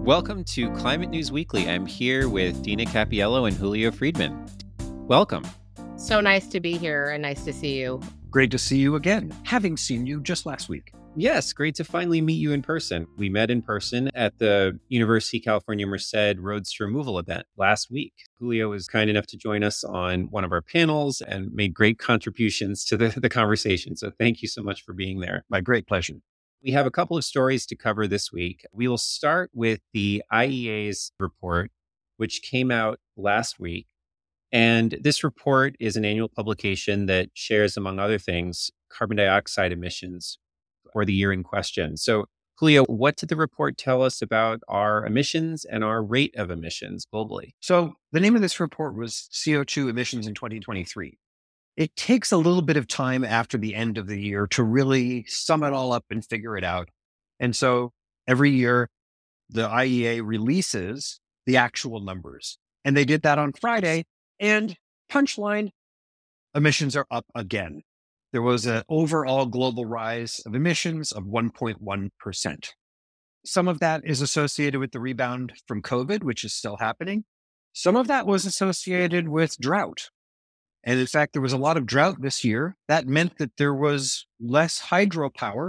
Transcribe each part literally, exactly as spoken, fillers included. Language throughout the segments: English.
Welcome to Climate News Weekly. I'm here with Dina Cappiello and Julio Friedman. Welcome. So nice to be here and nice to see you. Great to see you again, having seen you just last week. Yes, great to finally meet you in person. We met in person at the University of California Merced Roads Removal event last week. Julio was kind enough to join us on one of our panels and made great contributions to the, the conversation. So thank you so much for being there. My great pleasure. We have a couple of stories to cover this week. We will start with the I E A's report, which came out last week. And this report is an annual publication that shares, among other things, carbon dioxide emissions for the year in question. So, Julio, what did the report tell us about our emissions and our rate of emissions globally? So the name of this report was C O two emissions in twenty twenty-three. It takes a little bit of time after the end of the year to really sum it all up and figure it out. And so every year, the I E A releases the actual numbers. And they did that on Friday. And punchline, emissions are up again. There was an overall global rise of emissions of one point one percent. Some of that is associated with the rebound from COVID, which is still happening. Some of that was associated with drought. And in fact, there was a lot of drought this year. That meant that there was less hydropower.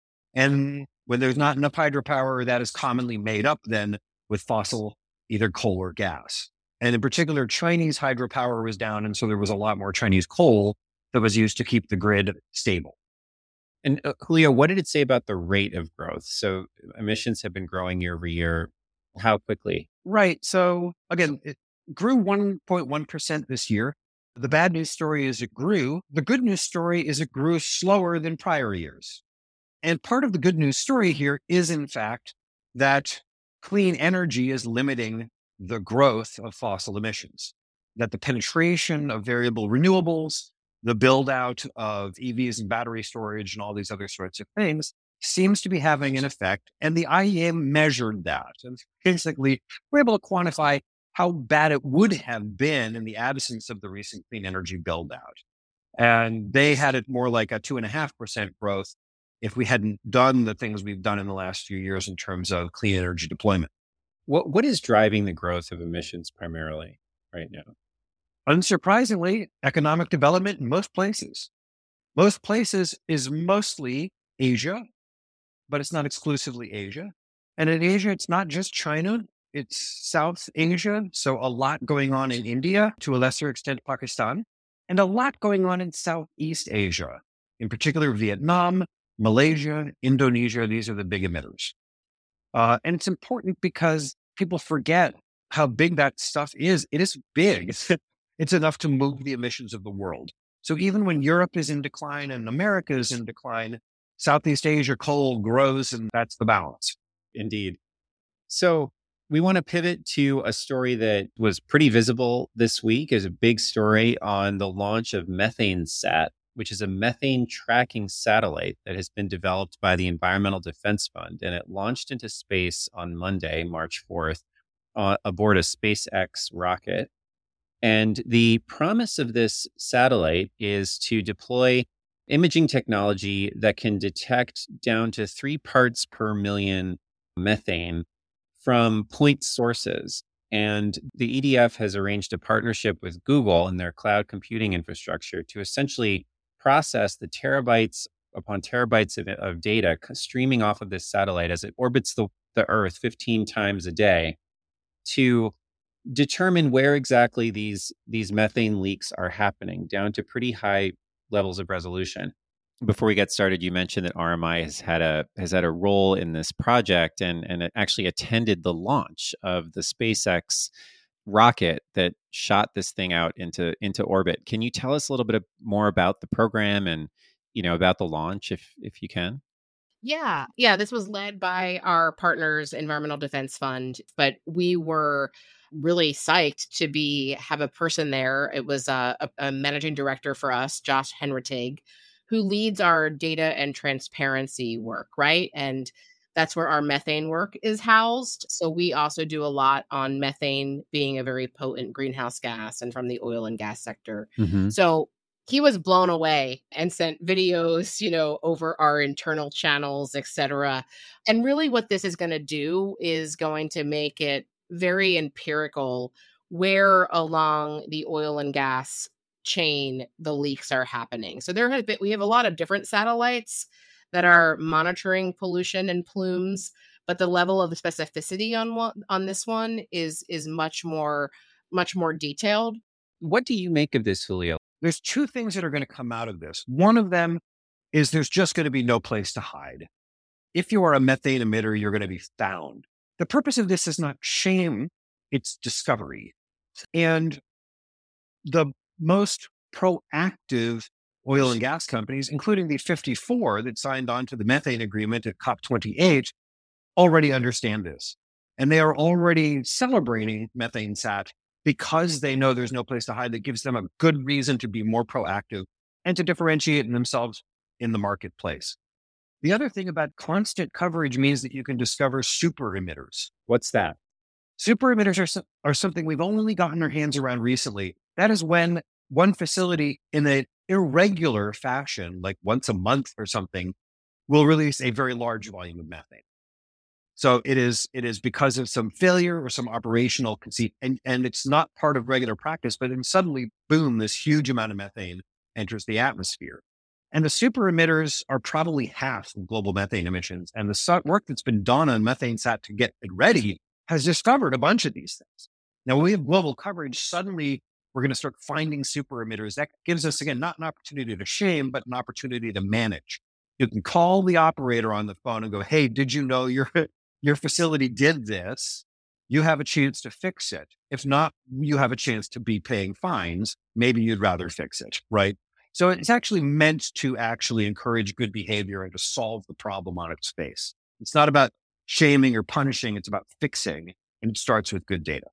And when there's not enough hydropower, that is commonly made up then with fossil, either coal or gas. And in particular, Chinese hydropower was down. And so there was a lot more Chinese coal that was used to keep the grid stable. And uh, Julio, what did it say about the rate of growth? So emissions have been growing year over year. How quickly? Right. So again, it grew one point one percent this year. The bad news story is it grew. The good news story is it grew slower than prior years. And part of the good news story here is, in fact, that clean energy is limiting the growth of fossil emissions, that the penetration of variable renewables, the build out of E Vs and battery storage and all these other sorts of things seems to be having an effect. And the I E A measured that. And basically, we're able to quantify how bad it would have been in the absence of the recent clean energy build out. And they had it more like a two and a half percent growth if we hadn't done the things we've done in the last few years in terms of clean energy deployment. What What is driving the growth of emissions primarily right now? Unsurprisingly, economic development in most places. Most places is mostly Asia, but it's not exclusively Asia. And in Asia, it's not just China. It's South Asia, so a lot going on in India, to a lesser extent Pakistan, and a lot going on in Southeast Asia, in particular Vietnam, Malaysia, Indonesia. These are the big emitters. Uh, and it's important because people forget how big that stuff is. It is big. It's enough to move the emissions of the world. So even when Europe is in decline and America is in decline, Southeast Asia coal grows, and that's the balance. Indeed. So we want to pivot to a story that was pretty visible this week as a big story on the launch of MethaneSat, which is a methane tracking satellite that has been developed by the Environmental Defense Fund. And it launched into space on Monday, March fourth, uh, aboard a SpaceX rocket. And the promise of this satellite is to deploy imaging technology that can detect down to three parts per million methane from point sources. And the E D F has arranged a partnership with Google and their cloud computing infrastructure to essentially process the terabytes upon terabytes of, of data streaming off of this satellite as it orbits the, the Earth fifteen times a day to determine where exactly these, these methane leaks are happening down to pretty high levels of resolution. Before we get started, you mentioned that R M I has had a has had a role in this project and, and it actually attended the launch of the SpaceX rocket that shot this thing out into into orbit. Can you tell us a little bit more about the program and, you know, about the launch, if if you can? Yeah. Yeah. This was led by our partners, Environmental Defense Fund, but we were really psyched to be have a person there. It was a, a, a managing director for us, Josh Henritig, who leads our data and transparency work, right? And that's where our methane work is housed. So we also do a lot on methane being a very potent greenhouse gas and from the oil and gas sector. Mm-hmm. So he was blown away and sent videos, you know, over our internal channels, et cetera. And really what this is going to do is going to make it very empirical where along the oil and gas chain the leaks are happening. So there have been, we have a lot of different satellites that are monitoring pollution and plumes, but the level of specificity on one, on this one is is much more much more detailed. What do you make of this, Julio? There's two things that are going to come out of this. One of them is there's just going to be no place to hide. If you are a methane emitter, you're going to be found. The purpose of this is not shame, it's discovery. And the most proactive oil and gas companies, including the fifty-four that signed on to the methane agreement at COP twenty-eight, already understand this. And they are already celebrating MethaneSat because they know there's no place to hide. That gives them a good reason to be more proactive and to differentiate themselves in the marketplace. The other thing about constant coverage means that you can discover super emitters. What's that? Super emitters are, so- are something we've only gotten our hands around recently. That is when one facility in an irregular fashion, like once a month or something, will release a very large volume of methane. So it is it is because of some failure or some operational conceit, and, and it's not part of regular practice, but then suddenly, boom, this huge amount of methane enters the atmosphere. And the super emitters are probably half of global methane emissions. And the su- work that's been done on MethaneSat to get it ready has discovered a bunch of these things. Now, when we have global coverage, suddenly we're going to start finding super emitters. That gives us, again, not an opportunity to shame, but an opportunity to manage. You can call the operator on the phone and go, hey, did you know your, your facility did this? You have a chance to fix it. If not, you have a chance to be paying fines. Maybe you'd rather fix it, right? So it's actually meant to actually encourage good behavior and to solve the problem on its face. It's not about shaming or punishing. It's about fixing, and it starts with good data.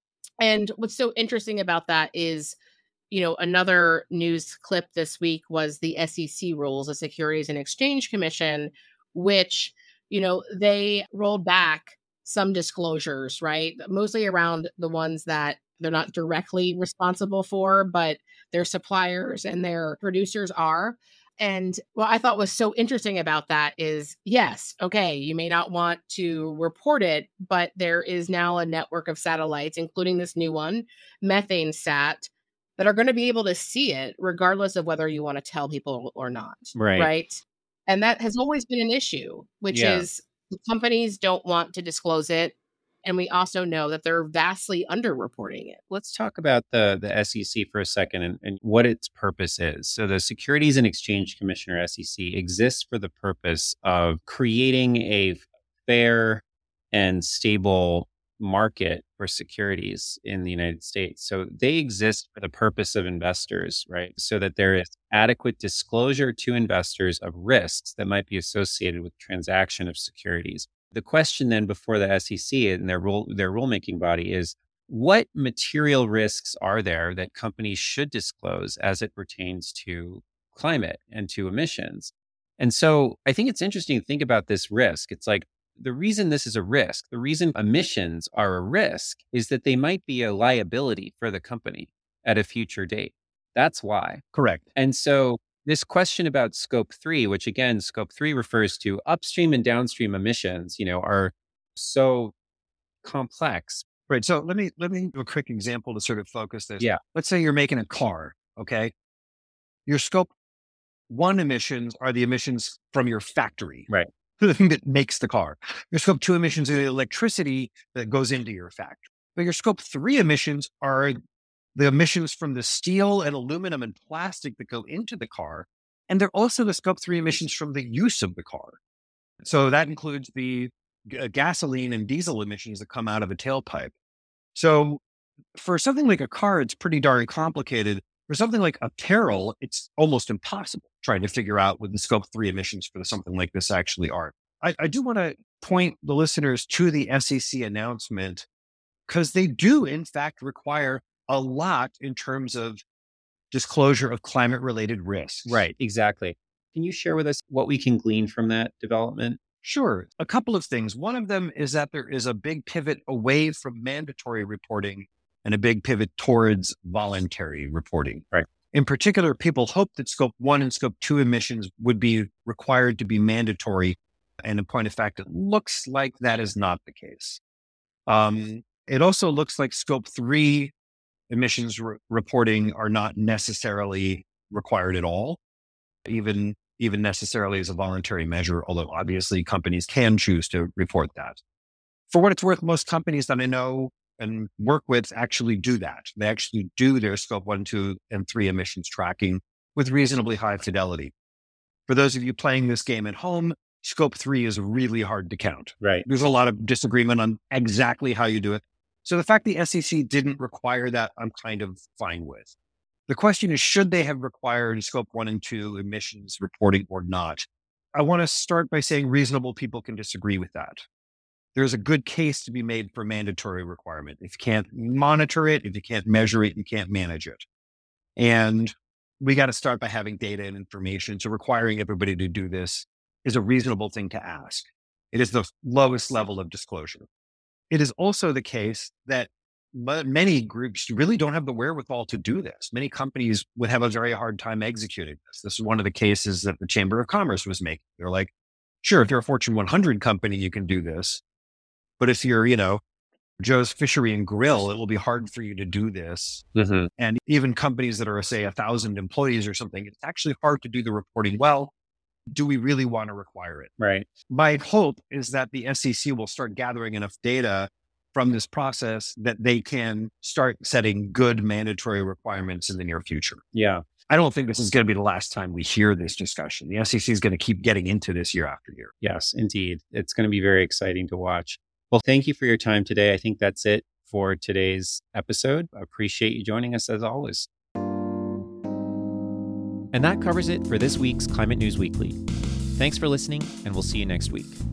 And what's so interesting about that is, you know, another news clip this week was the S E C rules, the Securities and Exchange Commission, which, you know, they rolled back some disclosures, right? Mostly around the ones that they're not directly responsible for, but their suppliers and their producers are. And what I thought was so interesting about that is, yes, okay, you may not want to report it, but there is now a network of satellites, including this new one, MethaneSat, that are going to be able to see it regardless of whether you want to tell people or not. Right. Right. And that has always been an issue, which Yeah. is the companies don't want to disclose it. And we also know that they're vastly underreporting it. Let's talk about the, the S E C for a second and, and what its purpose is. So the Securities and Exchange Commission, or S E C, exists for the purpose of creating a fair and stable market for securities in the United States. So they exist for the purpose of investors, right? So that there is adequate disclosure to investors of risks that might be associated with transaction of securities. The question then before the S E C and their rule, their rulemaking body is, what material risks are there that companies should disclose as it pertains to climate and to emissions? And so I think it's interesting to think about this risk. It's like, the reason this is a risk, the reason emissions are a risk is that they might be a liability for the company at a future date. That's why. Correct. And so this question about scope three, which again, scope three refers to upstream and downstream emissions, you know, are so complex. Right. So let me, let me do a quick example to sort of focus this. Yeah. Let's say you're making a car. Okay. Your scope one emissions are the emissions from your factory. Right. The thing that makes the car. Your scope two emissions are the electricity that goes into your factory. But your scope three emissions are the emissions from the steel and aluminum and plastic that go into the car. And they're also the scope three emissions from the use of the car. So that includes the g- gasoline and diesel emissions that come out of a tailpipe. So for something like a car, it's pretty darn complicated. For something like apparel, it's almost impossible trying to figure out what the scope three emissions for something like this actually are. I, I do want to point the listeners to the S E C announcement because they do, in fact, require a lot in terms of disclosure of climate related risks. Right. Exactly. Can you share with us what we can glean from that development? Sure. A couple of things. One of them is that there is a big pivot away from mandatory reporting and a big pivot towards voluntary reporting. Right. In particular, people hoped that scope one and scope two emissions would be required to be mandatory. And in point of fact, it looks like that is not the case. Um, it also looks like scope three emissions re- reporting are not necessarily required at all, even, even necessarily as a voluntary measure, although obviously companies can choose to report that. For what it's worth, most companies that I know and work with actually do that. They actually do their scope one, two, and three emissions tracking with reasonably high fidelity. For those of you playing this game at home, scope three is really hard to count. Right. There's a lot of disagreement on exactly how you do it. So the fact the S E C didn't require that, I'm kind of fine with. The question is, should they have required scope one and two emissions reporting or not? I want to start by saying reasonable people can disagree with that. There's a good case to be made for mandatory requirement. If you can't monitor it, if you can't measure it, you can't manage it. And we got to start by having data and information. So requiring everybody to do this is a reasonable thing to ask. It is the lowest level of disclosure. It is also the case that many groups really don't have the wherewithal to do this. Many companies would have a very hard time executing this. This is one of the cases that the Chamber of Commerce was making. They're like, sure, if you're a Fortune one hundred company, you can do this. But if you're, you know, Joe's Fishery and Grill, it will be hard for you to do this. Mm-hmm. And even companies that are, say, a thousand employees or something, it's actually hard to do the reporting well. Do we really want to require it? Right. My hope is that the S E C will start gathering enough data from this process that they can start setting good mandatory requirements in the near future. Yeah. I don't think this is going to be the last time we hear this discussion. The S E C is going to keep getting into this year after year. Yes, indeed. It's going to be very exciting to watch. Well, thank you for your time today. I think that's it for today's episode. I appreciate you joining us as always. And that covers it for this week's Climate News Weekly. Thanks for listening, and we'll see you next week.